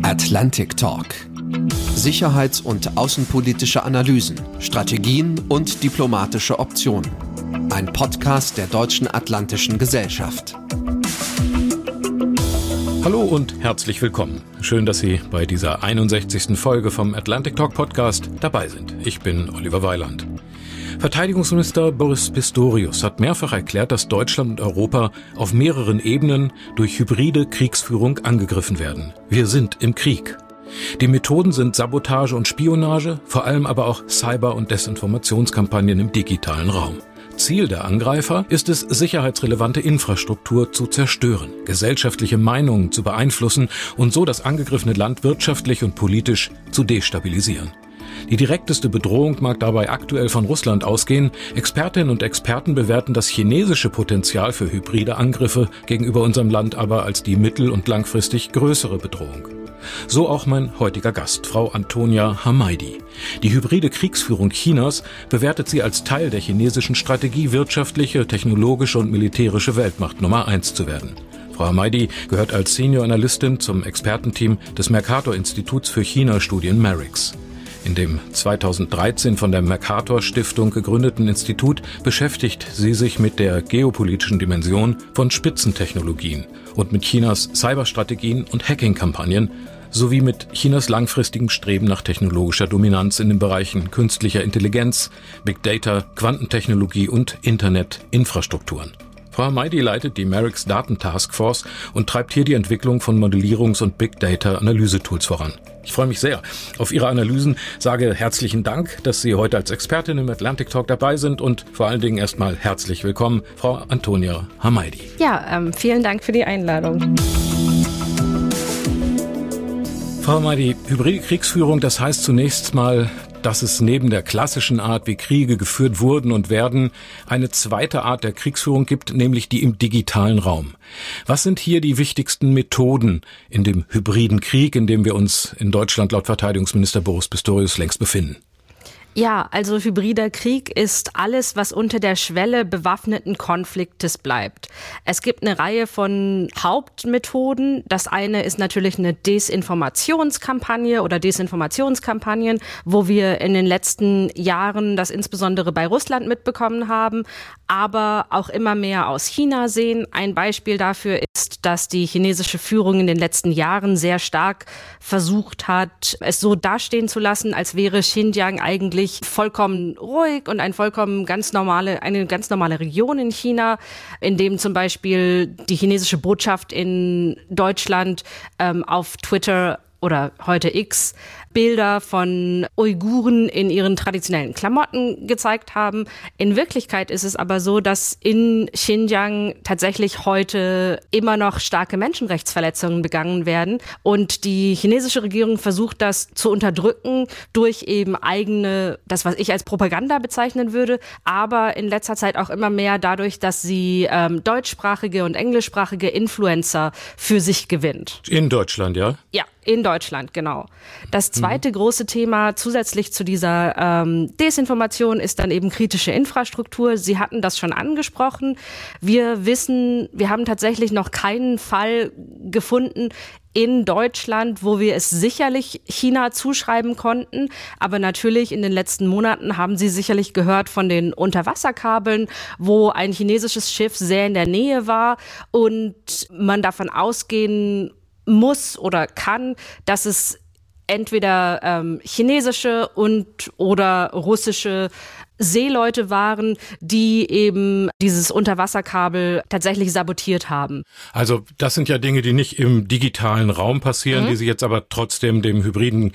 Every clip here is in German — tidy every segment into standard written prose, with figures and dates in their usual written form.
Atlantic Talk. Sicherheits- und außenpolitische Analysen, Strategien und diplomatische Optionen. Ein Podcast der Deutschen Atlantischen Gesellschaft. Hallo und herzlich willkommen. Schön, dass Sie bei dieser 61. Folge vom Atlantic Talk Podcast dabei sind. Ich bin Oliver Weiland. Verteidigungsminister Boris Pistorius hat mehrfach erklärt, dass Deutschland und Europa auf mehreren Ebenen durch hybride Kriegsführung angegriffen werden. Wir sind im Krieg. Die Methoden sind Sabotage und Spionage, vor allem aber auch Cyber- und Desinformationskampagnen im digitalen Raum. Ziel der Angreifer ist es, sicherheitsrelevante Infrastruktur zu zerstören, gesellschaftliche Meinungen zu beeinflussen und so das angegriffene Land wirtschaftlich und politisch zu destabilisieren. Die direkteste Bedrohung mag dabei aktuell von Russland ausgehen. Expertinnen und Experten bewerten das chinesische Potenzial für hybride Angriffe gegenüber unserem Land aber als die mittel- und langfristig größere Bedrohung. So auch mein heutiger Gast, Frau Antonia Hamaidi. Die hybride Kriegsführung Chinas bewertet sie als Teil der chinesischen Strategie, wirtschaftliche, technologische und militärische Weltmacht Nummer 1 zu werden. Frau Hamaidi gehört als Senior Analystin zum Expertenteam des Mercator-Instituts für China-Studien MERIX. In dem 2013 von der Mercator-Stiftung gegründeten Institut beschäftigt sie sich mit der geopolitischen Dimension von Spitzentechnologien und mit Chinas Cyberstrategien und Hacking-Kampagnen sowie mit Chinas langfristigem Streben nach technologischer Dominanz in den Bereichen künstlicher Intelligenz, Big Data, Quantentechnologie und Internetinfrastrukturen. Frau Hamaidi leitet die MERIX Datentaskforce und treibt hier die Entwicklung von Modellierungs- und Big Data-Analyse-Tools voran. Ich freue mich sehr auf Ihre Analysen, sage herzlichen Dank, dass Sie heute als Expertin im Atlantic Talk dabei sind und vor allen Dingen erstmal herzlich willkommen, Frau Antonia Hamaidi. Ja, vielen Dank für die Einladung. Frau Hamaidi, hybride Kriegsführung, das heißt zunächst mal, dass es neben der klassischen Art, wie Kriege geführt wurden und werden, eine zweite Art der Kriegsführung gibt, nämlich die im digitalen Raum. Was sind hier die wichtigsten Methoden in dem hybriden Krieg, in dem wir uns in Deutschland laut Verteidigungsminister Boris Pistorius längst befinden? Ja, also hybrider Krieg ist alles, was unter der Schwelle bewaffneten Konfliktes bleibt. Es gibt eine Reihe von Hauptmethoden. Das eine ist natürlich eine Desinformationskampagne oder Desinformationskampagnen, wo wir in den letzten Jahren das insbesondere bei Russland mitbekommen haben, aber auch immer mehr aus China sehen. Ein Beispiel dafür ist, dass die chinesische Führung in den letzten Jahren sehr stark versucht hat, es so dastehen zu lassen, als wäre Xinjiang eigentlich vollkommen ruhig und eine ganz normale Region in China, in dem zum Beispiel die chinesische Botschaft in Deutschland auf Twitter oder heute X Bilder von Uiguren in ihren traditionellen Klamotten gezeigt haben. In Wirklichkeit ist es aber so, dass in Xinjiang tatsächlich heute immer noch starke Menschenrechtsverletzungen begangen werden und die chinesische Regierung versucht, das zu unterdrücken durch eben das, was ich als Propaganda bezeichnen würde, aber in letzter Zeit auch immer mehr dadurch, dass sie deutschsprachige und englischsprachige Influencer für sich gewinnt. In Deutschland, ja? Ja, in Deutschland, genau. Das zweite große Thema zusätzlich zu dieser Desinformation ist dann eben kritische Infrastruktur. Sie hatten das schon angesprochen. Wir haben tatsächlich noch keinen Fall gefunden in Deutschland, wo wir es sicherlich China zuschreiben konnten. Aber natürlich in den letzten Monaten haben Sie sicherlich gehört von den Unterwasserkabeln, wo ein chinesisches Schiff sehr in der Nähe war und man davon ausgehen muss oder kann, dass es entweder chinesische oder russische Seeleute waren, die eben dieses Unterwasserkabel tatsächlich sabotiert haben. Also das sind ja Dinge, die nicht im digitalen Raum passieren, die Sie jetzt aber trotzdem dem hybriden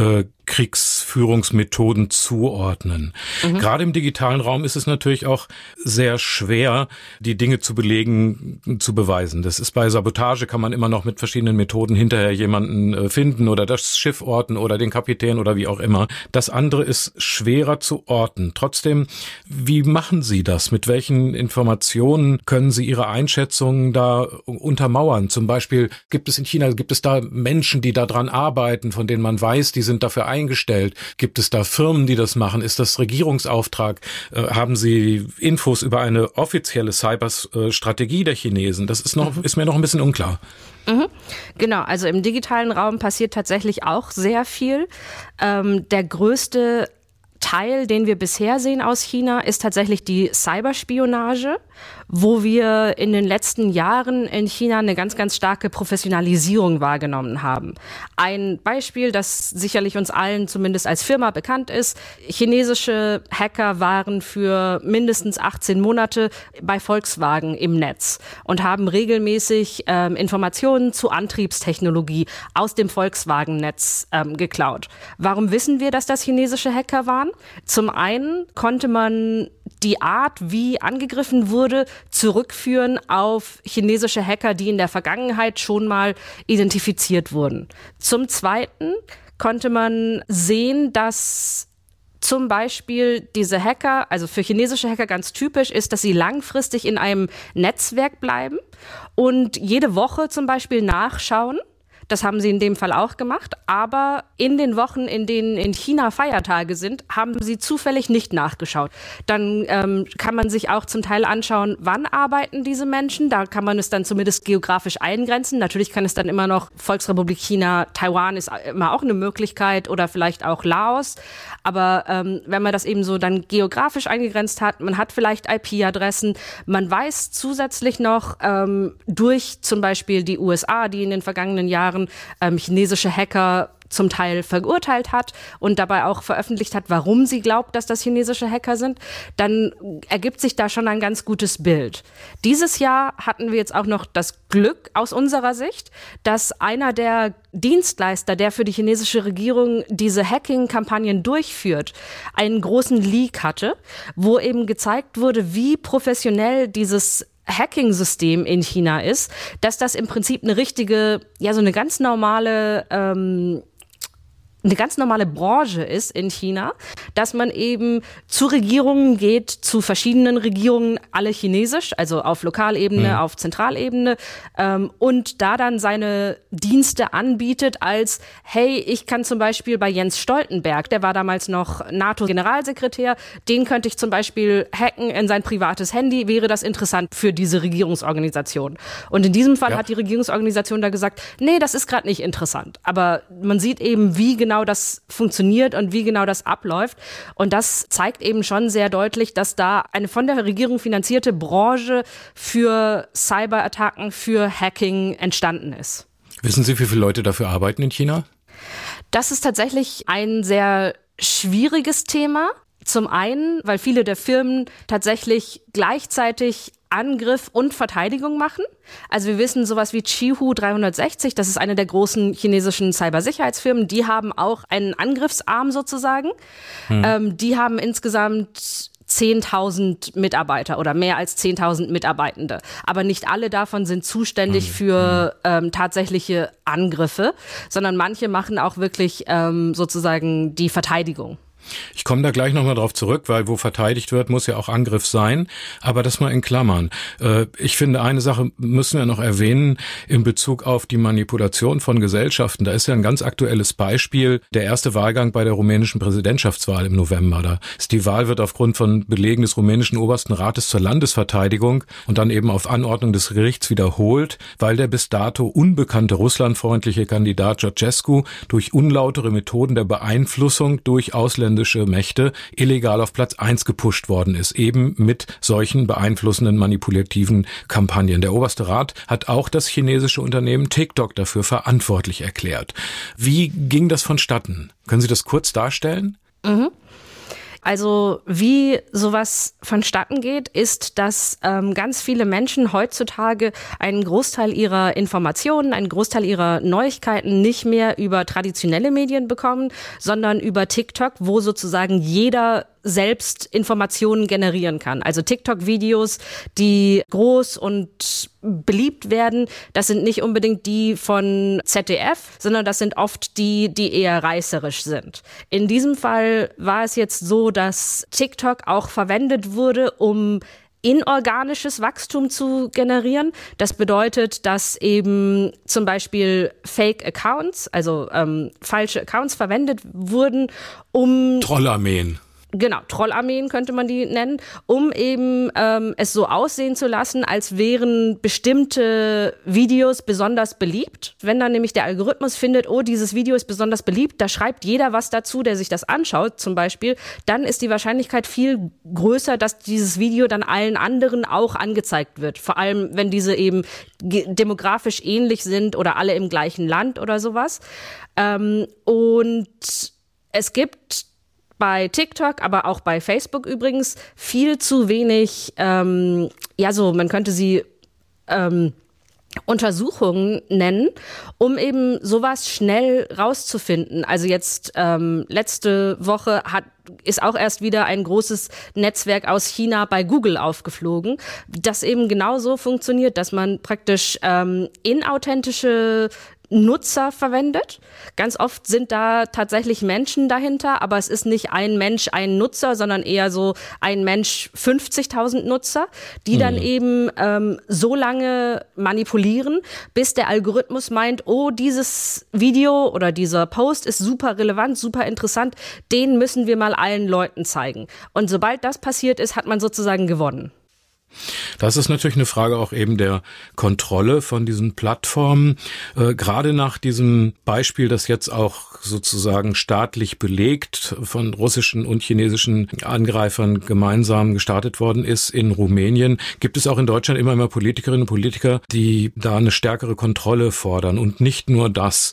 Kriegsführungsmethoden zuordnen. Gerade im digitalen Raum ist es natürlich auch sehr schwer, die Dinge zu belegen, zu beweisen. Das ist bei Sabotage, kann man immer noch mit verschiedenen Methoden hinterher jemanden finden oder das Schiff orten oder den Kapitän oder wie auch immer. Das andere ist schwerer zu orten. trotzdem, wie machen Sie das? Mit welchen Informationen können Sie Ihre Einschätzungen da untermauern? Zum Beispiel, gibt es da Menschen, die daran arbeiten, von denen man weiß, die sind dafür eingestellt? Gibt es da Firmen, die das machen? Ist das Regierungsauftrag? Haben Sie Infos über eine offizielle Cyberstrategie der Chinesen? Das ist mir noch ein bisschen unklar. Genau, also im digitalen Raum passiert tatsächlich auch sehr viel. Der größte Teil, den wir bisher sehen aus China, ist tatsächlich die Cyberspionage, wo wir in den letzten Jahren in China eine ganz, ganz starke Professionalisierung wahrgenommen haben. Ein Beispiel, das sicherlich uns allen zumindest als Firma bekannt ist: chinesische Hacker waren für mindestens 18 Monate bei Volkswagen im Netz und haben regelmäßig Informationen zu Antriebstechnologie aus dem Volkswagen-Netz geklaut. Warum wissen wir, dass das chinesische Hacker waren? Zum einen konnte man die Art, wie angegriffen wurde, zurückführen auf chinesische Hacker, die in der Vergangenheit schon mal identifiziert wurden. Zum Zweiten konnte man sehen, dass zum Beispiel diese Hacker, also für chinesische Hacker ganz typisch ist, dass sie langfristig in einem Netzwerk bleiben und jede Woche zum Beispiel nachschauen. Das haben sie in dem Fall auch gemacht, aber in den Wochen, in denen in China Feiertage sind, haben sie zufällig nicht nachgeschaut. Dann kann man sich auch zum Teil anschauen, wann arbeiten diese Menschen. Da kann man es dann zumindest geografisch eingrenzen. Natürlich kann es dann immer noch Volksrepublik China, Taiwan ist immer auch eine Möglichkeit oder vielleicht auch Laos. Aber wenn man das eben so dann geografisch eingegrenzt hat, man hat vielleicht IP-Adressen, man weiß zusätzlich noch durch zum Beispiel die USA, die in den vergangenen Jahren chinesische Hacker zum Teil verurteilt hat und dabei auch veröffentlicht hat, warum sie glaubt, dass das chinesische Hacker sind, dann ergibt sich da schon ein ganz gutes Bild. Dieses Jahr hatten wir jetzt auch noch das Glück aus unserer Sicht, dass einer der Dienstleister, der für die chinesische Regierung diese Hacking-Kampagnen durchführt, einen großen Leak hatte, wo eben gezeigt wurde, wie professionell dieses Hacking-System in China ist, dass das im Prinzip eine richtige, ja, so eine ganz normale Branche ist in China, dass man eben zu Regierungen geht, zu verschiedenen Regierungen, alle chinesisch, also auf Lokalebene, auf Zentralebene, und da dann seine Dienste anbietet als, hey, ich kann zum Beispiel bei Jens Stoltenberg, der war damals noch NATO-Generalsekretär, den könnte ich zum Beispiel hacken in sein privates Handy, wäre das interessant für diese Regierungsorganisation. Und in diesem Fall hat die Regierungsorganisation da gesagt, nee, das ist gerade nicht interessant. Aber man sieht eben, wie genau das funktioniert und wie genau das abläuft. Und das zeigt eben schon sehr deutlich, dass da eine von der Regierung finanzierte Branche für Cyberattacken, für Hacking entstanden ist. Wissen Sie, wie viele Leute dafür arbeiten in China? Das ist tatsächlich ein sehr schwieriges Thema. Zum einen, weil viele der Firmen tatsächlich gleichzeitig Angriff und Verteidigung machen. Also wir wissen, sowas wie Qihoo 360, das ist eine der großen chinesischen Cybersicherheitsfirmen, die haben auch einen Angriffsarm sozusagen. Die haben insgesamt 10.000 Mitarbeiter oder mehr als 10.000 Mitarbeitende. Aber nicht alle davon sind zuständig für tatsächliche Angriffe, sondern manche machen auch wirklich sozusagen die Verteidigung. Ich komme da gleich nochmal drauf zurück, weil wo verteidigt wird, muss ja auch Angriff sein. Aber das mal in Klammern. Ich finde, eine Sache müssen wir noch erwähnen in Bezug auf die Manipulation von Gesellschaften. Da ist ja ein ganz aktuelles Beispiel, der erste Wahlgang bei der rumänischen Präsidentschaftswahl im November. Da ist die Wahl wird aufgrund von Belegen des rumänischen Obersten Rates zur Landesverteidigung und dann eben auf Anordnung des Gerichts wiederholt, weil der bis dato unbekannte russlandfreundliche Kandidat Georgescu durch unlautere Methoden der Beeinflussung durch ausländische Mächte illegal auf Platz 1 gepusht worden ist, eben mit solchen beeinflussenden, manipulativen Kampagnen. Der oberste Rat hat auch das chinesische Unternehmen TikTok dafür verantwortlich erklärt. Wie ging das vonstatten? Können Sie das kurz darstellen? Also wie sowas vonstatten geht, ist, dass ganz viele Menschen heutzutage einen Großteil ihrer Informationen, einen Großteil ihrer Neuigkeiten nicht mehr über traditionelle Medien bekommen, sondern über TikTok, wo sozusagen jeder selbst Informationen generieren kann. Also TikTok-Videos, die groß und beliebt werden, das sind nicht unbedingt die von ZDF, sondern das sind oft die eher reißerisch sind. In diesem Fall war es jetzt so, dass TikTok auch verwendet wurde, um inorganisches Wachstum zu generieren. Das bedeutet, dass eben zum Beispiel Fake-Accounts, also falsche Accounts verwendet wurden, um Trollarmeen. Genau, Trollarmeen könnte man die nennen, um eben es so aussehen zu lassen, als wären bestimmte Videos besonders beliebt. Wenn dann nämlich der Algorithmus findet, oh, dieses Video ist besonders beliebt, da schreibt jeder was dazu, der sich das anschaut zum Beispiel, dann ist die Wahrscheinlichkeit viel größer, dass dieses Video dann allen anderen auch angezeigt wird. Vor allem, wenn diese eben demografisch ähnlich sind oder alle im gleichen Land oder sowas. Und es gibt bei TikTok, aber auch bei Facebook übrigens viel zu wenig, man könnte sie Untersuchungen nennen, um eben sowas schnell rauszufinden. Also jetzt letzte Woche ist auch erst wieder ein großes Netzwerk aus China bei Google aufgeflogen, das eben genauso funktioniert, dass man praktisch inauthentische Nutzer verwendet. Ganz oft sind da tatsächlich Menschen dahinter, aber es ist nicht ein Mensch, ein Nutzer, sondern eher so ein Mensch, 50.000 Nutzer, die dann eben so lange manipulieren, bis der Algorithmus meint, oh, dieses Video oder dieser Post ist super relevant, super interessant, den müssen wir mal allen Leuten zeigen. Und sobald das passiert ist, hat man sozusagen gewonnen. Das ist natürlich eine Frage auch eben der Kontrolle von diesen Plattformen. Gerade nach diesem Beispiel, das jetzt auch sozusagen staatlich belegt von russischen und chinesischen Angreifern gemeinsam gestartet worden ist in Rumänien, gibt es auch in Deutschland immer mehr Politikerinnen und Politiker, die da eine stärkere Kontrolle fordern. Und nicht nur das.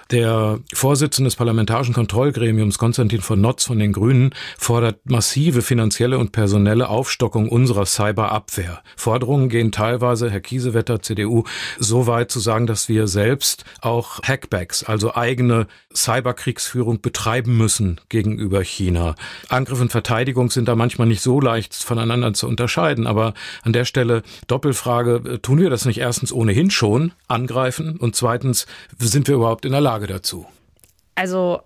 Der Vorsitzende des Parlamentarischen Kontrollgremiums, Konstantin von Notz von den Grünen, fordert massive finanzielle und personelle Aufstockung unserer Cyberabwehr. Forderungen gehen teilweise, Herr Kiesewetter, CDU, so weit zu sagen, dass wir selbst auch Hackbacks, also eigene Cyberkriegsführung betreiben müssen gegenüber China. Angriff und Verteidigung sind da manchmal nicht so leicht voneinander zu unterscheiden, aber an der Stelle Doppelfrage, tun wir das nicht erstens ohnehin schon, angreifen, und zweitens, sind wir überhaupt in der Lage dazu? Also,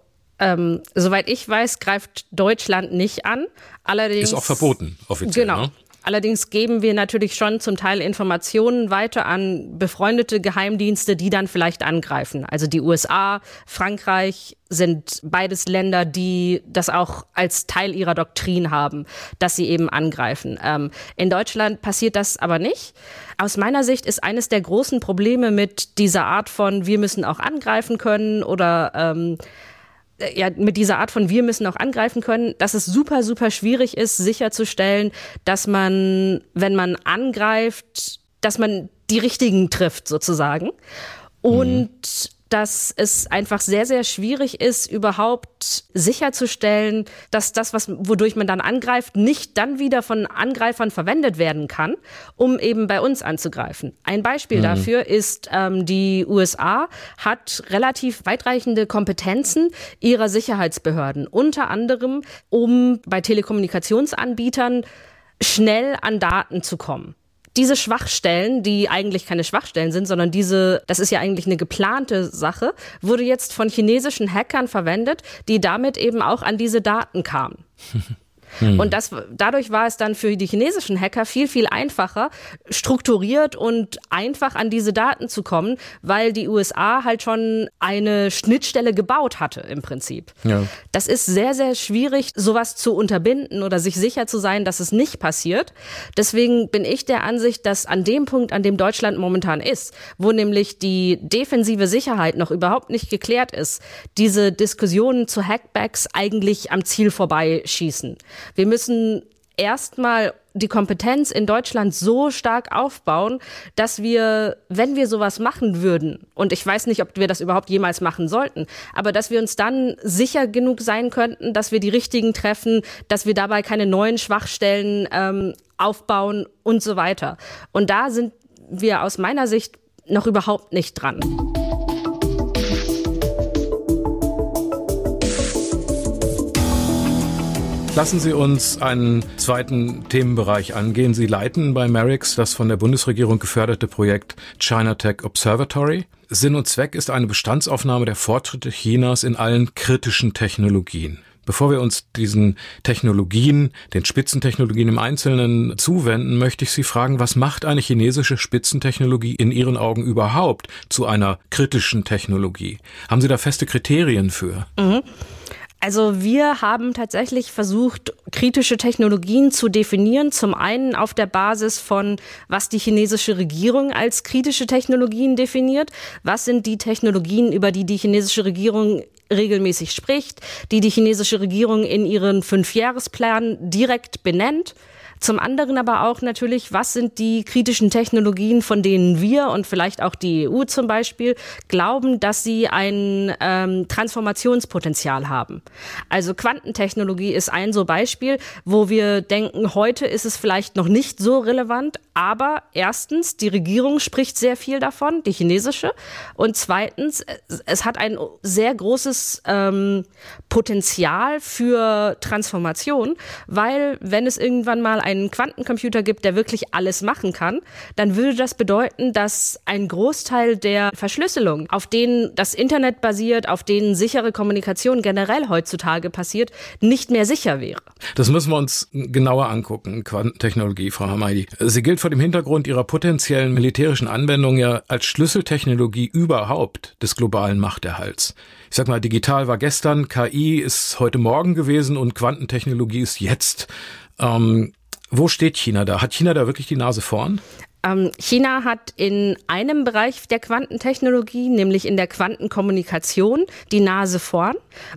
soweit ich weiß, greift Deutschland nicht an. Allerdings ist auch verboten, offiziell. Genau. Ne? Allerdings geben wir natürlich schon zum Teil Informationen weiter an befreundete Geheimdienste, die dann vielleicht angreifen. Also die USA, Frankreich sind beides Länder, die das auch als Teil ihrer Doktrin haben, dass sie eben angreifen. In Deutschland passiert das aber nicht. Aus meiner Sicht ist eines der großen Probleme mit dieser Art von wir müssen auch angreifen können oder mit dieser Art von wir müssen auch angreifen können, dass es super, super schwierig ist, sicherzustellen, dass man, wenn man angreift, dass man die Richtigen trifft sozusagen. Und dass es einfach sehr, sehr schwierig ist, überhaupt sicherzustellen, dass das, wodurch man dann angreift, nicht dann wieder von Angreifern verwendet werden kann, um eben bei uns anzugreifen. Ein Beispiel dafür ist, die USA hat relativ weitreichende Kompetenzen ihrer Sicherheitsbehörden, unter anderem, um bei Telekommunikationsanbietern schnell an Daten zu kommen. Diese Schwachstellen, die eigentlich keine Schwachstellen sind, sondern das ist ja eigentlich eine geplante Sache, wurde jetzt von chinesischen Hackern verwendet, die damit eben auch an diese Daten kamen. Und dadurch war es dann für die chinesischen Hacker viel, viel einfacher, strukturiert und einfach an diese Daten zu kommen, weil die USA halt schon eine Schnittstelle gebaut hatte im Prinzip. Ja. Das ist sehr, sehr schwierig, sowas zu unterbinden oder sich sicher zu sein, dass es nicht passiert. Deswegen bin ich der Ansicht, dass an dem Punkt, an dem Deutschland momentan ist, wo nämlich die defensive Sicherheit noch überhaupt nicht geklärt ist, diese Diskussionen zu Hackbacks eigentlich am Ziel vorbeischießen. Wir müssen erstmal die Kompetenz in Deutschland so stark aufbauen, dass wir, wenn wir sowas machen würden, und ich weiß nicht, ob wir das überhaupt jemals machen sollten, aber dass wir uns dann sicher genug sein könnten, dass wir die Richtigen treffen, dass wir dabei keine neuen Schwachstellen aufbauen und so weiter. Und da sind wir aus meiner Sicht noch überhaupt nicht dran. Lassen Sie uns einen zweiten Themenbereich angehen. Sie leiten bei Merix das von der Bundesregierung geförderte Projekt China Tech Observatory. Sinn und Zweck ist eine Bestandsaufnahme der Fortschritte Chinas in allen kritischen Technologien. Bevor wir uns diesen Technologien, den Spitzentechnologien im Einzelnen zuwenden, möchte ich Sie fragen, was macht eine chinesische Spitzentechnologie in Ihren Augen überhaupt zu einer kritischen Technologie? Haben Sie da feste Kriterien für? Also wir haben tatsächlich versucht, kritische Technologien zu definieren. Zum einen auf der Basis von, was die chinesische Regierung als kritische Technologien definiert. Was sind die Technologien, über die die chinesische Regierung regelmäßig spricht, die die chinesische Regierung in ihren 5-Jahresplan direkt benennt. Zum anderen aber auch natürlich, was sind die kritischen Technologien, von denen wir und vielleicht auch die EU zum Beispiel glauben, dass sie ein Transformationspotenzial haben. Also Quantentechnologie ist ein so Beispiel, wo wir denken, heute ist es vielleicht noch nicht so relevant, aber erstens, die Regierung spricht sehr viel davon, die chinesische, und zweitens, es hat ein sehr großes Potenzial für Transformation, weil wenn es irgendwann mal einen Quantencomputer gibt, der wirklich alles machen kann, dann würde das bedeuten, dass ein Großteil der Verschlüsselung, auf denen das Internet basiert, auf denen sichere Kommunikation generell heutzutage passiert, nicht mehr sicher wäre. Das müssen wir uns genauer angucken, Quantentechnologie, Frau Hamidi. Sie gilt vor dem Hintergrund ihrer potenziellen militärischen Anwendung ja als Schlüsseltechnologie überhaupt des globalen Machterhalts. Ich sag mal, digital war gestern, KI ist heute Morgen gewesen und Quantentechnologie ist jetzt. Wo steht China da? Hat China da wirklich die Nase vorn? China hat in einem Bereich der Quantentechnologie, nämlich in der Quantenkommunikation, die Nase vorn,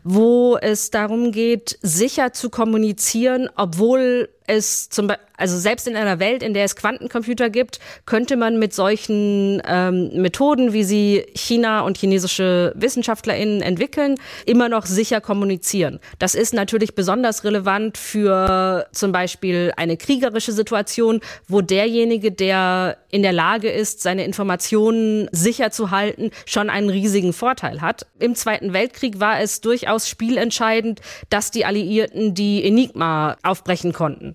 wo es darum geht, sicher zu kommunizieren, obwohl es also selbst in einer Welt, in der es Quantencomputer gibt, könnte man mit solchen Methoden, wie sie China und chinesische WissenschaftlerInnen entwickeln, immer noch sicher kommunizieren. Das ist natürlich besonders relevant für zum Beispiel eine kriegerische Situation, wo derjenige, der in der Lage ist, seine Informationen sicher zu halten, schon einen riesigen Vorteil hat. Im Zweiten Weltkrieg war es durchaus spielentscheidend, dass die Alliierten die Enigma aufbrechen konnten.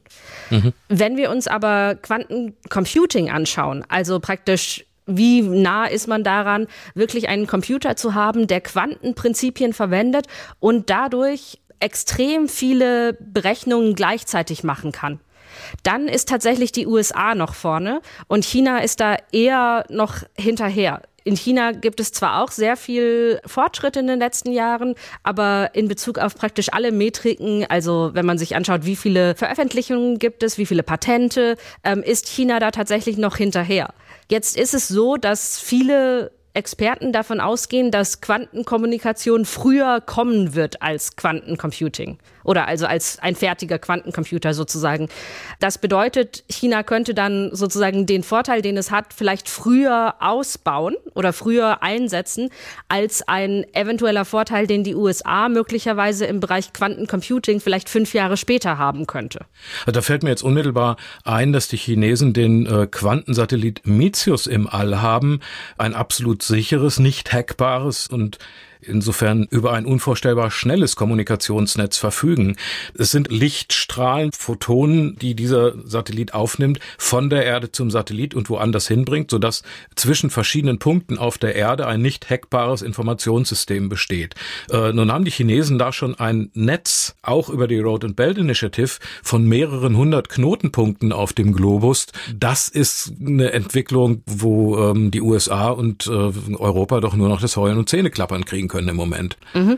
Wenn wir uns aber Quantencomputing anschauen, also praktisch wie nah ist man daran, wirklich einen Computer zu haben, der Quantenprinzipien verwendet und dadurch extrem viele Berechnungen gleichzeitig machen kann, dann ist tatsächlich die USA noch vorne und China ist da eher noch hinterher. In China gibt es zwar auch sehr viel Fortschritt in den letzten Jahren, aber in Bezug auf praktisch alle Metriken, also wenn man sich anschaut, wie viele Veröffentlichungen gibt es, wie viele Patente, ist China da tatsächlich noch hinterher. Jetzt ist es so, dass viele Experten davon ausgehen, dass Quantenkommunikation früher kommen wird als Quantencomputing oder also als ein fertiger Quantencomputer sozusagen. Das bedeutet, China könnte dann sozusagen den Vorteil, den es hat, vielleicht früher ausbauen oder früher einsetzen als ein eventueller Vorteil, den die USA möglicherweise im Bereich Quantencomputing vielleicht 5 Jahre später haben könnte. Da fällt mir jetzt unmittelbar ein, dass die Chinesen den Quantensatellit Meteos im All haben, ein absolut sicheres, nicht hackbares und insofern über ein unvorstellbar schnelles Kommunikationsnetz verfügen. Es sind Lichtstrahlen, Photonen, die dieser Satellit aufnimmt, von der Erde zum Satellit und woanders hinbringt, sodass zwischen verschiedenen Punkten auf der Erde ein nicht hackbares Informationssystem besteht. Nun haben die Chinesen da schon ein Netz, auch über die Road and Belt Initiative, von mehreren 100 Knotenpunkten auf dem Globus. Das ist eine Entwicklung, wo die USA und Europa doch nur noch das Heulen und Zähneklappern kriegen können im Moment.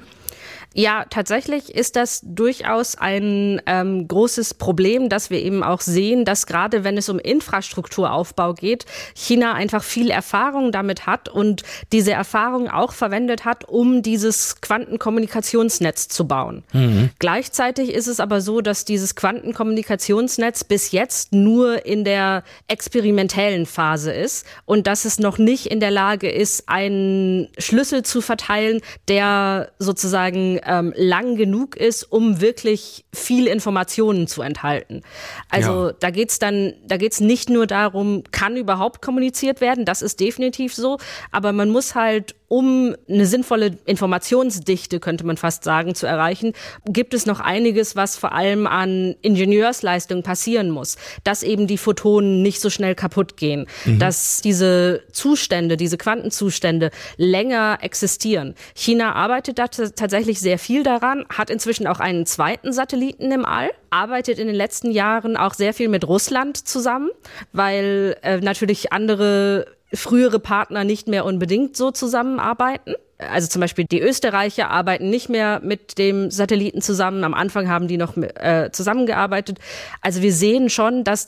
Ja, tatsächlich ist das durchaus ein großes Problem, dass wir eben auch sehen, dass gerade wenn es um Infrastrukturaufbau geht, China einfach viel Erfahrung damit hat und diese Erfahrung auch verwendet hat, um dieses Quantenkommunikationsnetz zu bauen. Gleichzeitig ist es aber so, dass dieses Quantenkommunikationsnetz bis jetzt nur in der experimentellen Phase ist und dass es noch nicht in der Lage ist, einen Schlüssel zu verteilen, der sozusagen lang genug ist, um wirklich viel Informationen zu enthalten. Also da geht's nicht nur darum, kann überhaupt kommuniziert werden, das ist definitiv so, aber man muss halt, um eine sinnvolle Informationsdichte, könnte man fast sagen, zu erreichen, gibt es noch einiges, was vor allem an Ingenieursleistung passieren muss. Dass eben die Photonen nicht so schnell kaputt gehen, dass diese Zustände, diese Quantenzustände länger existieren. China arbeitet da tatsächlich sehr viel daran, hat inzwischen auch einen zweiten Satelliten im All, arbeitet in den letzten Jahren auch sehr viel mit Russland zusammen, weil natürlich andere frühere Partner nicht mehr unbedingt so zusammenarbeiten. Also zum Beispiel die Österreicher arbeiten nicht mehr mit dem Satelliten zusammen. Am Anfang haben die noch zusammengearbeitet. Also wir sehen schon, dass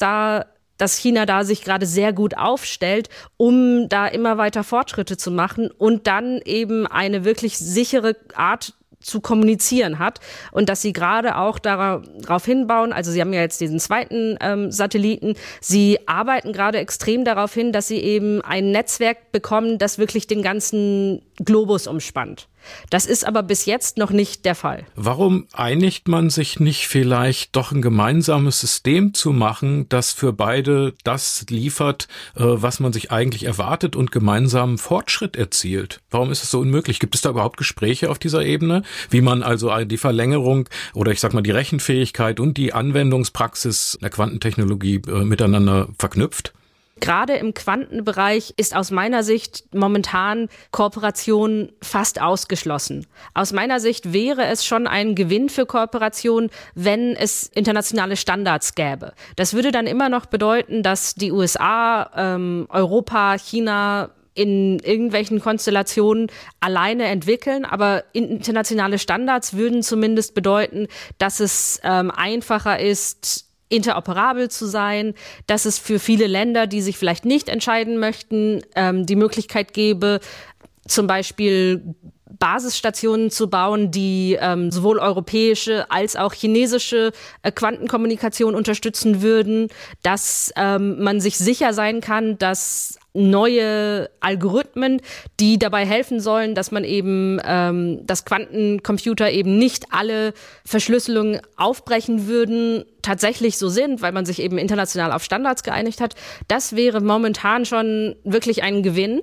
China da sich gerade sehr gut aufstellt, um da immer weiter Fortschritte zu machen und dann eben eine wirklich sichere Art zu kommunizieren hat und dass sie gerade auch darauf hinbauen, also sie haben ja jetzt diesen zweiten Satelliten, sie arbeiten gerade extrem darauf hin, dass sie eben ein Netzwerk bekommen, das wirklich den ganzen Globus umspannt. Das ist aber bis jetzt noch nicht der Fall. Warum einigt man sich nicht vielleicht doch ein gemeinsames System zu machen, das für beide das liefert, was man sich eigentlich erwartet und gemeinsamen Fortschritt erzielt? Warum ist es so unmöglich? Gibt es da überhaupt Gespräche auf dieser Ebene, wie man also die Verlängerung oder ich sag mal die Rechenfähigkeit und die Anwendungspraxis der Quantentechnologie miteinander verknüpft? Gerade im Quantenbereich ist aus meiner Sicht momentan Kooperation fast ausgeschlossen. Aus meiner Sicht wäre es schon ein Gewinn für Kooperation, wenn es internationale Standards gäbe. Das würde dann immer noch bedeuten, dass die USA, Europa, China in irgendwelchen Konstellationen alleine entwickeln, aber internationale Standards würden zumindest bedeuten, dass es einfacher ist, interoperabel zu sein, dass es für viele Länder, die sich vielleicht nicht entscheiden möchten, die Möglichkeit gäbe, zum Beispiel Basisstationen zu bauen, die sowohl europäische als auch chinesische Quantenkommunikation unterstützen würden, dass man sich sicher sein kann, dass neue Algorithmen, die dabei helfen sollen, dass man eben, dass Quantencomputer eben nicht alle Verschlüsselungen aufbrechen würden, tatsächlich so sind, weil man sich eben international auf Standards geeinigt hat. Das wäre momentan schon wirklich ein Gewinn,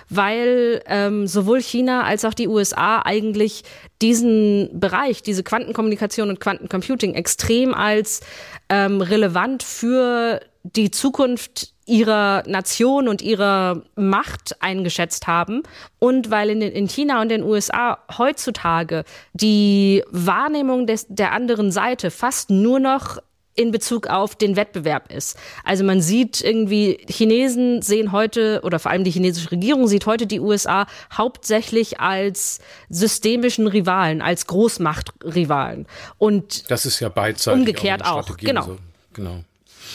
weil sowohl China als auch die USA eigentlich diesen Bereich, diese Quantenkommunikation und Quantencomputing extrem als relevant für die Zukunft ihrer Nation und ihrer Macht eingeschätzt haben und weil in China und den USA heutzutage die Wahrnehmung der anderen Seite fast nur noch in Bezug auf den Wettbewerb ist. Also man sieht irgendwie, Chinesen sehen heute, oder vor allem die chinesische Regierung sieht heute die USA hauptsächlich als systemischen Rivalen, als Großmachtrivalen. Und das ist ja beidseitig umgekehrt auch. Genau. So. Genau.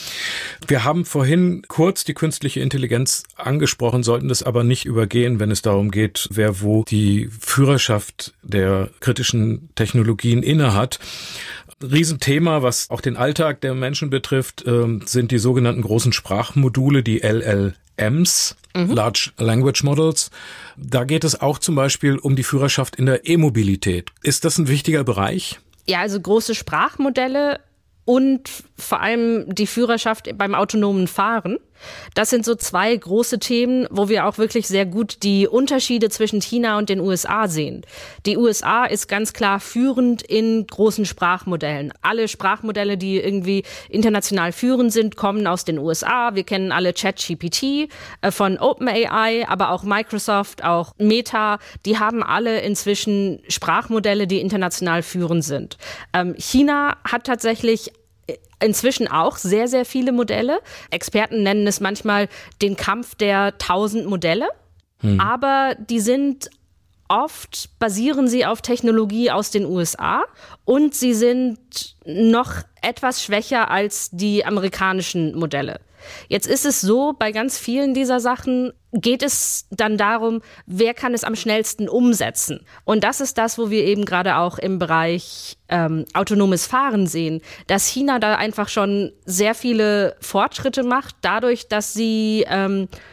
Wir haben vorhin kurz die künstliche Intelligenz angesprochen, sollten das aber nicht übergehen, wenn es darum geht, wer wo die Führerschaft der kritischen Technologien innehat. Riesenthema, was auch den Alltag der Menschen betrifft, sind die sogenannten großen Sprachmodule, die LLMs, Large Language Models. Da geht es auch zum Beispiel um die Führerschaft in der E-Mobilität. Ist das ein wichtiger Bereich? Ja, also große Sprachmodelle und vor allem die Führerschaft beim autonomen Fahren. Das sind so zwei große Themen, wo wir auch wirklich sehr gut die Unterschiede zwischen China und den USA sehen. Die USA ist ganz klar führend in großen Sprachmodellen. Alle Sprachmodelle, die irgendwie international führend sind, kommen aus den USA. Wir kennen alle ChatGPT von OpenAI, aber auch Microsoft, auch Meta. Die haben alle inzwischen Sprachmodelle, die international führend sind. China hat tatsächlich inzwischen auch sehr, sehr viele Modelle. Experten nennen es manchmal den Kampf der 1000 Modelle. Aber die sind oft, basieren sie auf Technologie aus den USA und sie sind noch etwas schwächer als die amerikanischen Modelle. Jetzt ist es so, bei ganz vielen dieser Sachen geht es dann darum, wer kann es am schnellsten umsetzen. Und das ist das, wo wir eben gerade auch im Bereich autonomes Fahren sehen, dass China da einfach schon sehr viele Fortschritte macht, dadurch, dass sie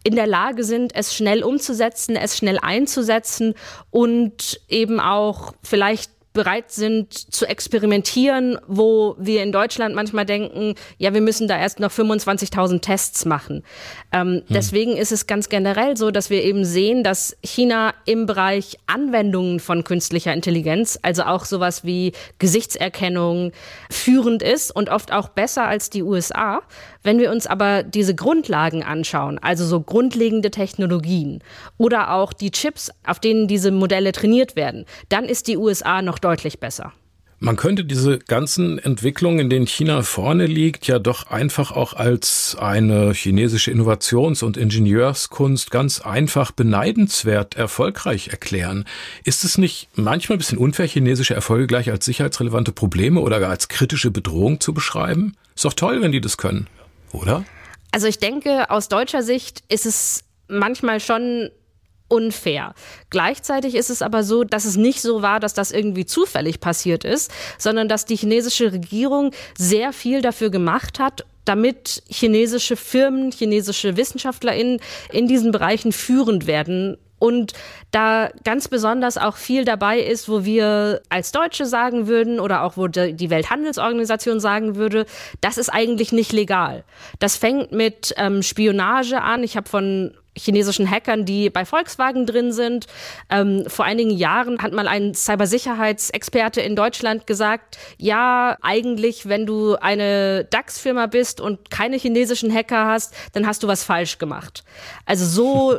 in der Lage sind, es schnell umzusetzen, es schnell einzusetzen und eben auch vielleicht bereit sind zu experimentieren, wo wir in Deutschland manchmal denken, ja, wir müssen da erst noch 25.000 Tests machen. Deswegen ist es ganz generell so, dass wir eben sehen, dass China im Bereich Anwendungen von künstlicher Intelligenz, also auch sowas wie Gesichtserkennung, führend ist und oft auch besser als die USA. Wenn wir uns aber diese Grundlagen anschauen, also so grundlegende Technologien oder auch die Chips, auf denen diese Modelle trainiert werden, dann ist die USA noch deutlich besser. Man könnte diese ganzen Entwicklungen, in denen China vorne liegt, ja doch einfach auch als eine chinesische Innovations- und Ingenieurskunst ganz einfach beneidenswert erfolgreich erklären. Ist es nicht manchmal ein bisschen unfair, chinesische Erfolge gleich als sicherheitsrelevante Probleme oder gar als kritische Bedrohung zu beschreiben? Ist doch toll, wenn die das können, oder? Also ich denke, aus deutscher Sicht ist es manchmal schon unfair. Gleichzeitig ist es aber so, dass es nicht so war, dass das irgendwie zufällig passiert ist, sondern dass die chinesische Regierung sehr viel dafür gemacht hat, damit chinesische Firmen, chinesische WissenschaftlerInnen in diesen Bereichen führend werden. Und da ganz besonders auch viel dabei ist, wo wir als Deutsche sagen würden oder auch wo die Welthandelsorganisation sagen würde, das ist eigentlich nicht legal. Das fängt mit Spionage an. Ich habe von chinesischen Hackern, die bei Volkswagen drin sind. Vor einigen Jahren hat mal ein Cybersicherheitsexperte in Deutschland gesagt, ja, eigentlich, wenn du eine DAX-Firma bist und keine chinesischen Hacker hast, dann hast du was falsch gemacht. Also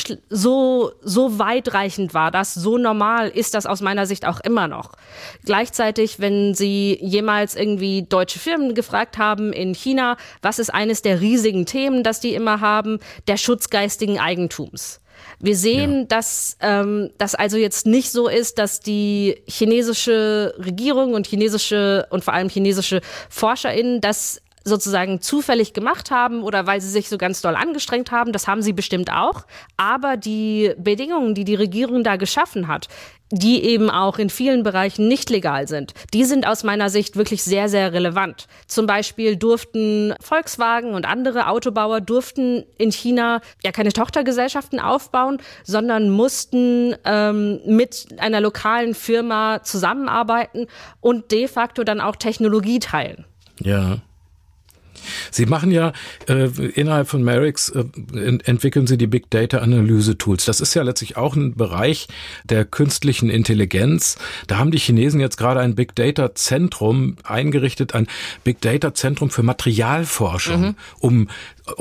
so weitreichend war das, so normal ist das aus meiner Sicht auch immer noch. Gleichzeitig, wenn Sie jemals irgendwie deutsche Firmen gefragt haben in China, was ist eines der riesigen Themen, das die immer haben, der Schutzgeist Eigentums. Wir sehen, dass das also jetzt nicht so ist, dass die chinesische Regierung und vor allem chinesische ForscherInnen das sozusagen zufällig gemacht haben oder weil sie sich so ganz doll angestrengt haben. Das haben sie bestimmt auch. Aber die Bedingungen, die die Regierung da geschaffen hat, die eben auch in vielen Bereichen nicht legal sind, die sind aus meiner Sicht wirklich sehr, sehr relevant. Zum Beispiel durften Volkswagen und andere Autobauer durften in China ja keine Tochtergesellschaften aufbauen, sondern mussten mit einer lokalen Firma zusammenarbeiten und de facto dann auch Technologie teilen. Ja. Sie machen ja innerhalb von Merix entwickeln Sie die Big Data Analyse Tools. Das ist ja letztlich auch ein Bereich der künstlichen Intelligenz. Da haben die Chinesen jetzt gerade ein Big Data Zentrum eingerichtet, ein Big Data Zentrum für Materialforschung, um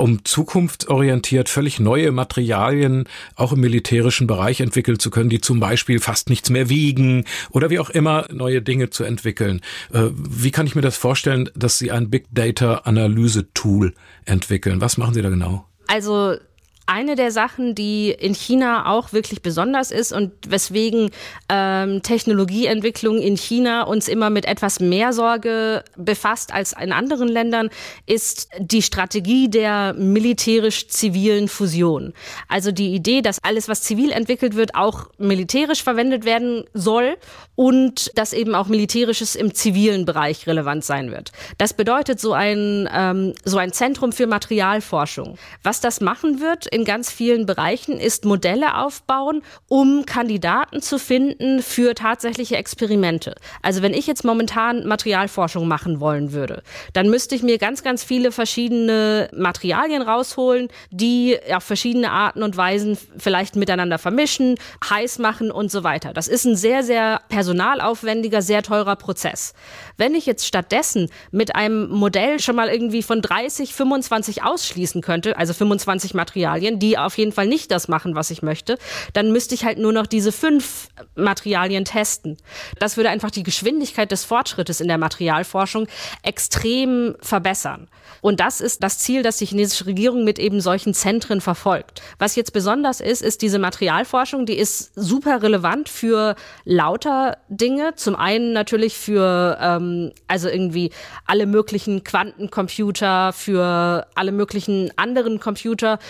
zukunftsorientiert völlig neue Materialien auch im militärischen Bereich entwickeln zu können, die zum Beispiel fast nichts mehr wiegen oder wie auch immer neue Dinge zu entwickeln. Wie kann ich mir das vorstellen, dass Sie ein Big Data Analyse-Tool entwickeln? Was machen Sie da genau? Also eine der Sachen, die in China auch wirklich besonders ist und weswegen Technologieentwicklung in China uns immer mit etwas mehr Sorge befasst als in anderen Ländern, ist die Strategie der militärisch-zivilen Fusion. Also die Idee, dass alles, was zivil entwickelt wird, auch militärisch verwendet werden soll und dass eben auch Militärisches im zivilen Bereich relevant sein wird. Das bedeutet so ein Zentrum für Materialforschung. Was das machen wird in ganz vielen Bereichen, ist Modelle aufbauen, um Kandidaten zu finden für tatsächliche Experimente. Also wenn ich jetzt momentan Materialforschung machen wollen würde, dann müsste ich mir ganz, ganz viele verschiedene Materialien rausholen, die auf verschiedene Arten und Weisen vielleicht miteinander vermischen, heiß machen und so weiter. Das ist ein sehr, sehr personalaufwendiger, sehr teurer Prozess. Wenn ich jetzt stattdessen mit einem Modell schon mal irgendwie von 30, 25 ausschließen könnte, also 25 Materialien, die auf jeden Fall nicht das machen, was ich möchte, dann müsste ich halt nur noch diese 5 Materialien testen. Das würde einfach die Geschwindigkeit des Fortschrittes in der Materialforschung extrem verbessern. Und das ist das Ziel, das die chinesische Regierung mit eben solchen Zentren verfolgt. Was jetzt besonders ist diese Materialforschung, die ist super relevant für lauter Dinge. Zum einen natürlich für also irgendwie alle möglichen Quantencomputer, für alle möglichen anderen Computer, vielleicht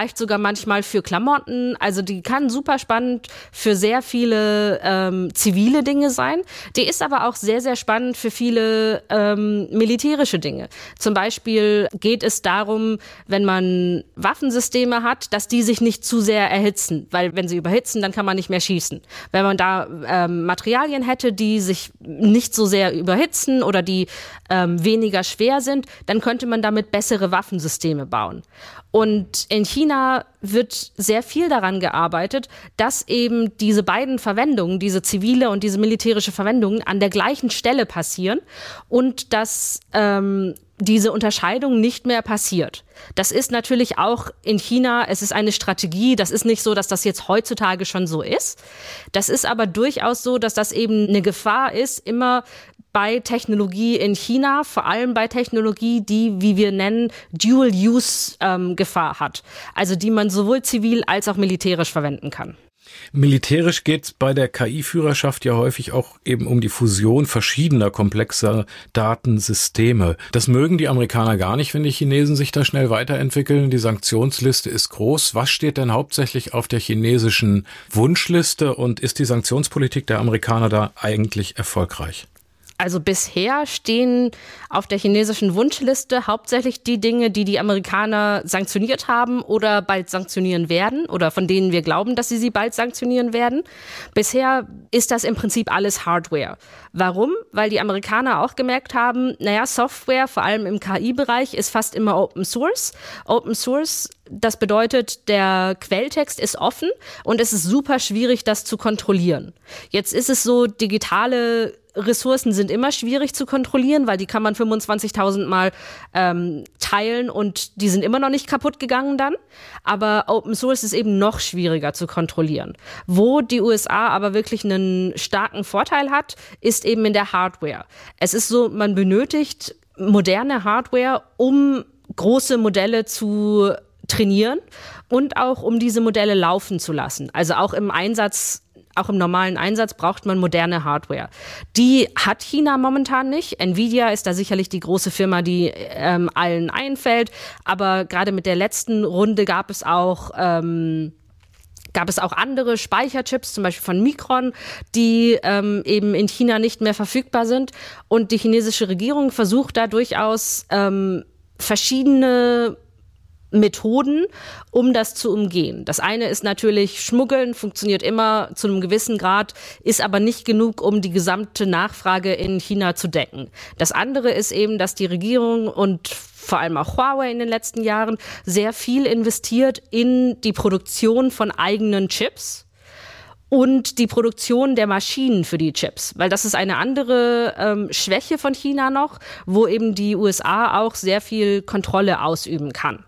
vielleicht sogar manchmal für Klamotten. Also die kann super spannend für sehr viele zivile Dinge sein. Die ist aber auch sehr, sehr spannend für viele militärische Dinge. Zum Beispiel geht es darum, wenn man Waffensysteme hat, dass die sich nicht zu sehr erhitzen, weil wenn sie überhitzen, dann kann man nicht mehr schießen. Wenn man da Materialien hätte, die sich nicht so sehr überhitzen oder die weniger schwer sind, dann könnte man damit bessere Waffensysteme bauen. Und in China wird sehr viel daran gearbeitet, dass eben diese beiden Verwendungen, diese zivile und diese militärische Verwendung an der gleichen Stelle passieren und dass diese Unterscheidung nicht mehr passiert. Das ist natürlich auch in China, es ist eine Strategie, das ist nicht so, dass das jetzt heutzutage schon so ist. Das ist aber durchaus so, dass das eben eine Gefahr ist, immer bei Technologie in China, vor allem bei Technologie, die, wie wir nennen, Dual-Use-Gefahr hat. Also die man sowohl zivil als auch militärisch verwenden kann. Militärisch geht es bei der KI-Führerschaft ja häufig auch eben um die Fusion verschiedener komplexer Datensysteme. Das mögen die Amerikaner gar nicht, wenn die Chinesen sich da schnell weiterentwickeln. Die Sanktionsliste ist groß. Was steht denn hauptsächlich auf der chinesischen Wunschliste und ist die Sanktionspolitik der Amerikaner da eigentlich erfolgreich? Also bisher stehen auf der chinesischen Wunschliste hauptsächlich die Dinge, die die Amerikaner sanktioniert haben oder bald sanktionieren werden oder von denen wir glauben, dass sie bald sanktionieren werden. Bisher ist das im Prinzip alles Hardware. Warum? Weil die Amerikaner auch gemerkt haben, Software, vor allem im KI-Bereich, ist fast immer Open Source. Open Source, das bedeutet, der Quelltext ist offen und es ist super schwierig, das zu kontrollieren. Jetzt ist es so, digitale Ressourcen sind immer schwierig zu kontrollieren, weil die kann man 25.000 Mal teilen und die sind immer noch nicht kaputt gegangen dann. Aber Open Source ist eben noch schwieriger zu kontrollieren. Wo die USA aber wirklich einen starken Vorteil hat, ist eben in der Hardware. Es ist so, man benötigt moderne Hardware, um große Modelle zu trainieren und auch um diese Modelle laufen zu lassen. Also auch im normalen Einsatz braucht man moderne Hardware. Die hat China momentan nicht. Nvidia ist da sicherlich die große Firma, die allen einfällt. Aber gerade mit der letzten Runde gab es auch andere Speicherchips, zum Beispiel von Micron, die eben in China nicht mehr verfügbar sind. Und die chinesische Regierung versucht da durchaus verschiedene Methoden, um das zu umgehen. Das eine ist natürlich Schmuggeln, funktioniert immer zu einem gewissen Grad, ist aber nicht genug, um die gesamte Nachfrage in China zu decken. Das andere ist eben, dass die Regierung und vor allem auch Huawei in den letzten Jahren sehr viel investiert in die Produktion von eigenen Chips und die Produktion der Maschinen für die Chips. Weil das ist eine andere Schwäche von China noch, wo eben die USA auch sehr viel Kontrolle ausüben kann.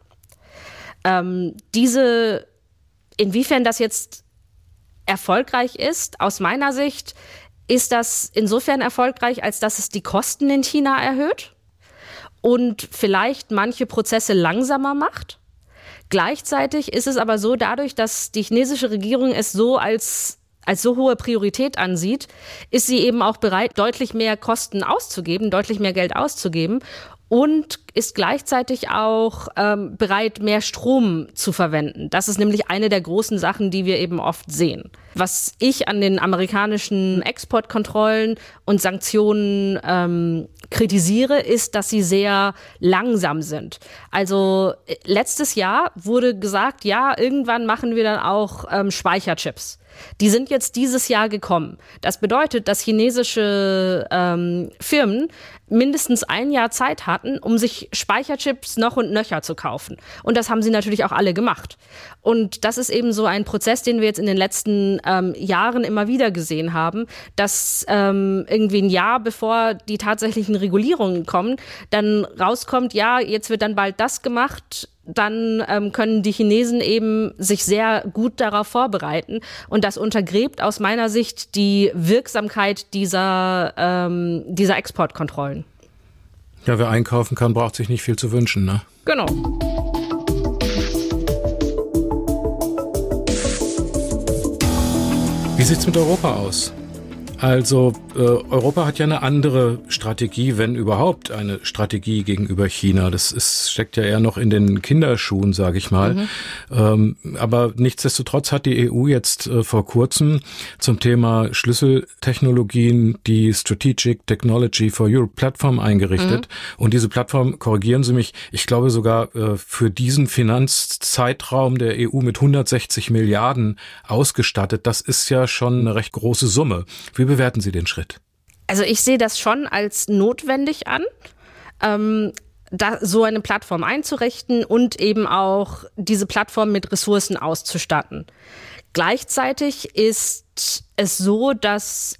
Inwiefern das jetzt erfolgreich ist, aus meiner Sicht, ist das insofern erfolgreich, als dass es die Kosten in China erhöht und vielleicht manche Prozesse langsamer macht. Gleichzeitig ist es aber so, dadurch, dass die chinesische Regierung es so als so hohe Priorität ansieht, ist sie eben auch bereit, deutlich mehr Kosten auszugeben, deutlich mehr Geld auszugeben und ist gleichzeitig auch bereit, mehr Strom zu verwenden. Das ist nämlich eine der großen Sachen, die wir eben oft sehen. Was ich an den amerikanischen Exportkontrollen und Sanktionen kritisiere, ist, dass sie sehr langsam sind. Also letztes Jahr wurde gesagt, ja, irgendwann machen wir dann auch Speicherchips. Die sind jetzt dieses Jahr gekommen. Das bedeutet, dass chinesische Firmen mindestens ein Jahr Zeit hatten, um sich Speicherchips noch und nöcher zu kaufen. Und das haben sie natürlich auch alle gemacht. Und das ist eben so ein Prozess, den wir jetzt in den letzten Jahren immer wieder gesehen haben, dass irgendwie ein Jahr bevor die tatsächlichen Regulierungen kommen, dann rauskommt, ja, jetzt wird dann bald das gemacht, dann können die Chinesen eben sich sehr gut darauf vorbereiten. Und das untergräbt aus meiner Sicht die Wirksamkeit dieser Exportkontrollen. Ja, wer einkaufen kann, braucht sich nicht viel zu wünschen, ne? Genau. Wie sieht's mit Europa aus? Also Europa hat ja eine andere Strategie, wenn überhaupt eine Strategie gegenüber China. Steckt ja eher noch in den Kinderschuhen, sage ich mal. Aber nichtsdestotrotz hat die EU jetzt vor kurzem zum Thema Schlüsseltechnologien die Strategic Technology for Europe Plattform eingerichtet. Und diese Plattform, korrigieren Sie mich, ich glaube sogar für diesen Finanzzeitraum der EU mit 160 Milliarden ausgestattet. Das ist ja schon eine recht große Summe. Wie bewerten Sie den Schritt? Also ich sehe das schon als notwendig an, da so eine Plattform einzurichten und eben auch diese Plattform mit Ressourcen auszustatten. Gleichzeitig ist es so, dass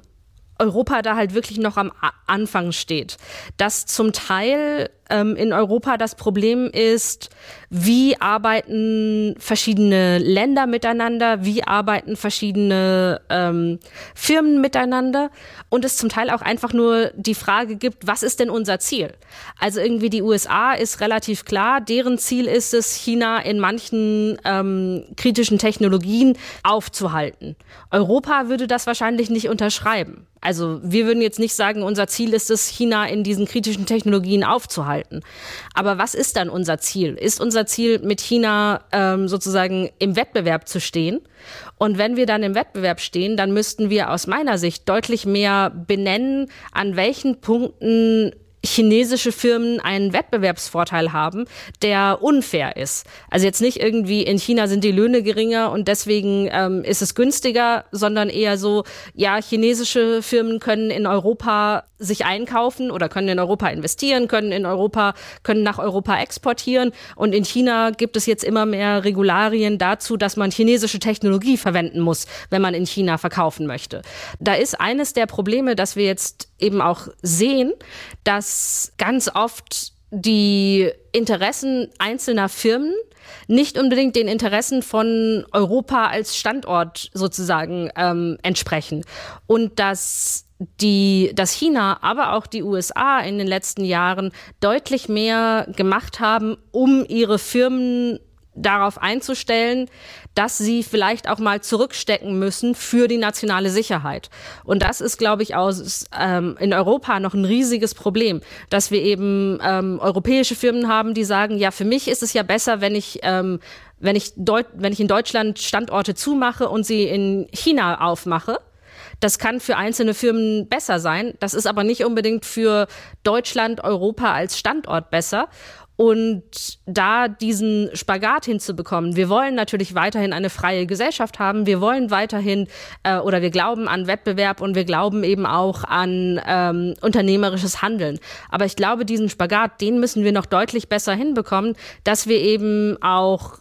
Europa da halt wirklich noch am Anfang steht. Dass zum Teil in Europa das Problem ist, wie arbeiten verschiedene Länder miteinander, wie arbeiten verschiedene Firmen miteinander und es zum Teil auch einfach nur die Frage gibt, was ist denn unser Ziel? Also irgendwie die USA ist relativ klar, deren Ziel ist es, China in manchen kritischen Technologien aufzuhalten. Europa würde das wahrscheinlich nicht unterschreiben. Also wir würden jetzt nicht sagen, unser Ziel ist es, China in diesen kritischen Technologien aufzuhalten. Aber was ist dann unser Ziel? Ist unser Ziel, mit China sozusagen im Wettbewerb zu stehen? Und wenn wir dann im Wettbewerb stehen, dann müssten wir aus meiner Sicht deutlich mehr benennen, an welchen Punkten chinesische Firmen einen Wettbewerbsvorteil haben, der unfair ist. Also jetzt nicht irgendwie, in China sind die Löhne geringer und deswegen ist es günstiger, sondern eher so, ja, chinesische Firmen können in Europa sich einkaufen oder können in Europa investieren, können nach Europa exportieren und in China gibt es jetzt immer mehr Regularien dazu, dass man chinesische Technologie verwenden muss, wenn man in China verkaufen möchte. Da ist eines der Probleme, dass wir jetzt eben auch sehen, dass ganz oft die Interessen einzelner Firmen nicht unbedingt den Interessen von Europa als Standort sozusagen entsprechen. Und dass China, aber auch die USA in den letzten Jahren deutlich mehr gemacht haben, um ihre Firmen darauf einzustellen, dass sie vielleicht auch mal zurückstecken müssen für die nationale Sicherheit. Und das ist, glaube ich, in Europa noch ein riesiges Problem, dass wir eben europäische Firmen haben, die sagen, ja, für mich ist es ja besser, wenn ich in Deutschland Standorte zumache und sie in China aufmache. Das kann für einzelne Firmen besser sein. Das ist aber nicht unbedingt für Deutschland, Europa als Standort besser. Und da diesen Spagat hinzubekommen, wir wollen natürlich weiterhin eine freie Gesellschaft haben, wir wollen weiterhin wir glauben an Wettbewerb und wir glauben eben auch an unternehmerisches Handeln. Aber ich glaube, diesen Spagat, den müssen wir noch deutlich besser hinbekommen, dass wir eben auch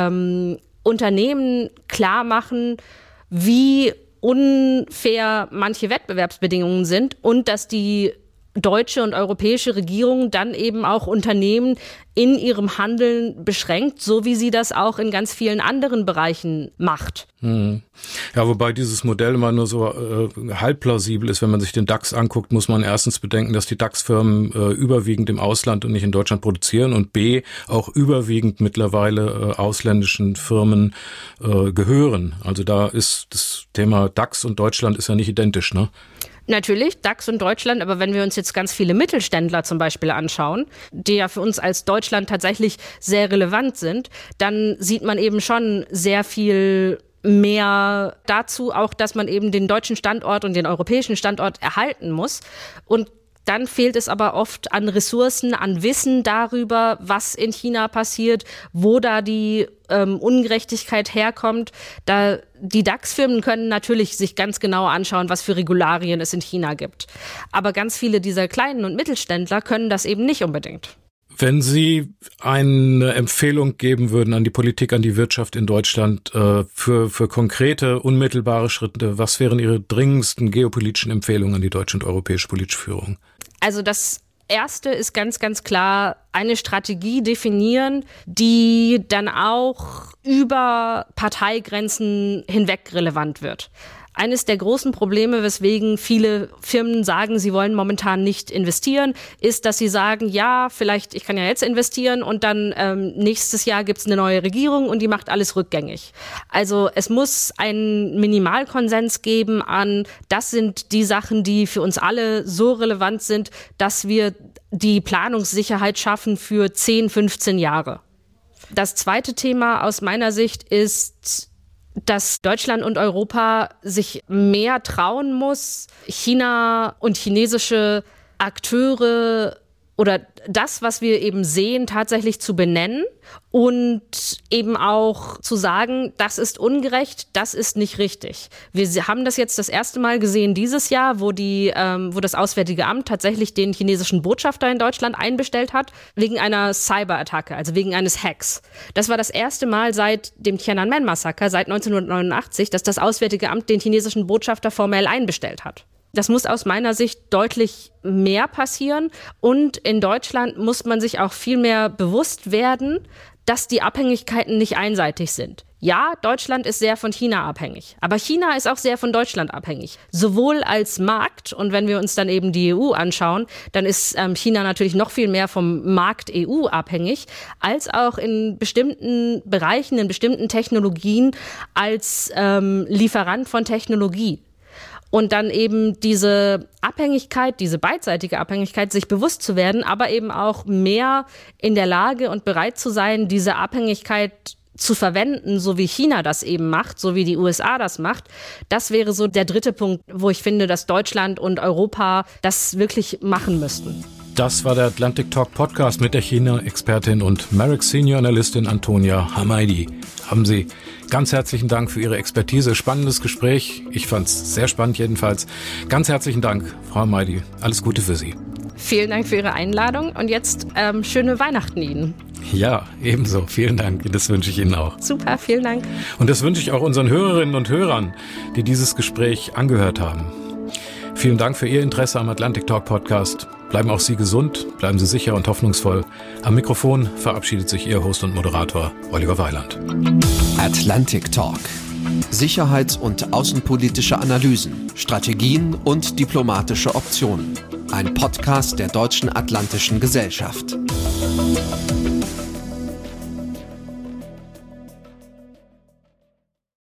Unternehmen klar machen, wie unfair manche Wettbewerbsbedingungen sind und dass die deutsche und europäische Regierung dann eben auch Unternehmen in ihrem Handeln beschränkt, so wie sie das auch in ganz vielen anderen Bereichen macht. Ja, wobei dieses Modell immer nur so halb plausibel ist. Wenn man sich den DAX anguckt, muss man erstens bedenken, dass die DAX-Firmen überwiegend im Ausland und nicht in Deutschland produzieren und B, auch überwiegend mittlerweile ausländischen Firmen gehören. Also da ist das Thema DAX und Deutschland ist ja nicht identisch, ne? Natürlich, DAX und Deutschland, aber wenn wir uns jetzt ganz viele Mittelständler zum Beispiel anschauen, die ja für uns als Deutschland tatsächlich sehr relevant sind, dann sieht man eben schon sehr viel mehr dazu, auch dass man eben den deutschen Standort und den europäischen Standort erhalten muss. Und dann fehlt es aber oft an Ressourcen, an Wissen darüber, was in China passiert, wo da die Ungerechtigkeit herkommt. Die DAX-Firmen können natürlich sich ganz genau anschauen, was für Regularien es in China gibt. Aber ganz viele dieser kleinen und Mittelständler können das eben nicht unbedingt. Wenn Sie eine Empfehlung geben würden an die Politik, an die Wirtschaft in Deutschland für konkrete, unmittelbare Schritte, was wären Ihre dringendsten geopolitischen Empfehlungen an die deutsche und europäische politische Führung? Also das Erste ist ganz, ganz klar, eine Strategie definieren, die dann auch über Parteigrenzen hinweg relevant wird. Eines der großen Probleme, weswegen viele Firmen sagen, sie wollen momentan nicht investieren, ist, dass sie sagen, ja, vielleicht, ich kann ja jetzt investieren und dann nächstes Jahr gibt's eine neue Regierung und die macht alles rückgängig. Also es muss einen Minimalkonsens geben an, das sind die Sachen, die für uns alle so relevant sind, dass wir die Planungssicherheit schaffen für 10, 15 Jahre. Das zweite Thema aus meiner Sicht ist, dass Deutschland und Europa sich mehr trauen muss, China und chinesische Akteure oder das, was wir eben sehen, tatsächlich zu benennen und eben auch zu sagen, das ist ungerecht, das ist nicht richtig. Wir haben das jetzt das erste Mal gesehen dieses Jahr, wo das Auswärtige Amt tatsächlich den chinesischen Botschafter in Deutschland einbestellt hat, wegen einer Cyberattacke, also wegen eines Hacks. Das war das erste Mal seit dem Tiananmen-Massaker, seit 1989, dass das Auswärtige Amt den chinesischen Botschafter formell einbestellt hat. Das muss aus meiner Sicht deutlich mehr passieren und in Deutschland muss man sich auch viel mehr bewusst werden, dass die Abhängigkeiten nicht einseitig sind. Ja, Deutschland ist sehr von China abhängig, aber China ist auch sehr von Deutschland abhängig. Sowohl als Markt und wenn wir uns dann eben die EU anschauen, dann ist China natürlich noch viel mehr vom Markt EU abhängig, als auch in bestimmten Bereichen, in bestimmten Technologien als Lieferant von Technologie. Und dann eben diese Abhängigkeit, diese beidseitige Abhängigkeit, sich bewusst zu werden, aber eben auch mehr in der Lage und bereit zu sein, diese Abhängigkeit zu verwenden, so wie China das eben macht, so wie die USA das macht. Das wäre so der dritte Punkt, wo ich finde, dass Deutschland und Europa das wirklich machen müssten. Das war der Atlantic Talk Podcast mit der China-Expertin und Marex Senior Analystin Antonia Hamaidi. Haben Sie ganz herzlichen Dank für Ihre Expertise. Spannendes Gespräch. Ich fand es sehr spannend jedenfalls. Ganz herzlichen Dank, Frau Hamaidi. Alles Gute für Sie. Vielen Dank für Ihre Einladung und jetzt schöne Weihnachten Ihnen. Ja, ebenso. Vielen Dank. Das wünsche ich Ihnen auch. Super, vielen Dank. Und das wünsche ich auch unseren Hörerinnen und Hörern, die dieses Gespräch angehört haben. Vielen Dank für Ihr Interesse am Atlantic Talk Podcast. Bleiben auch Sie gesund, bleiben Sie sicher und hoffnungsvoll. Am Mikrofon verabschiedet sich Ihr Host und Moderator Oliver Weiland. Atlantic Talk. Sicherheits- und außenpolitische Analysen, Strategien und diplomatische Optionen. Ein Podcast der Deutschen Atlantischen Gesellschaft.